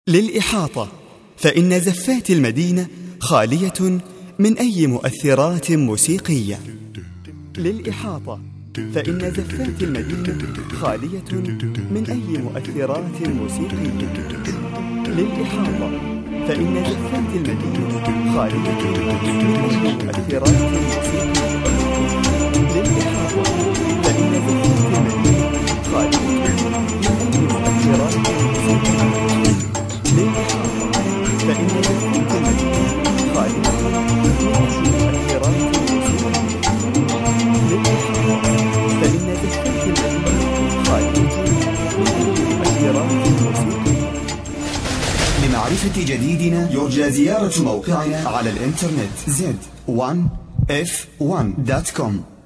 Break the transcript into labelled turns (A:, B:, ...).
A: للإحاطة، فإن زفات المدينة خالية من أي مؤثرات موسيقية. للإحاطة، فإن زفات المدينة خالية من أي مؤثرات موسيقية. للإحاطة، فإن زفات المدينة خالية من أي مؤثرات موسيقية. للإحاطة، فإن زفات المدينة خالية من أي مؤثرات موسيقية. للإحاطة، فإن زفات المدينة خالية من أي مؤثرات موسيقية. للإحاطة، فإن زفات المدينة خالية من أي مؤثرات موسيقية. لمعرفة جديدنا يرجى زيارة موقعنا على الإنترنت z1f1.com.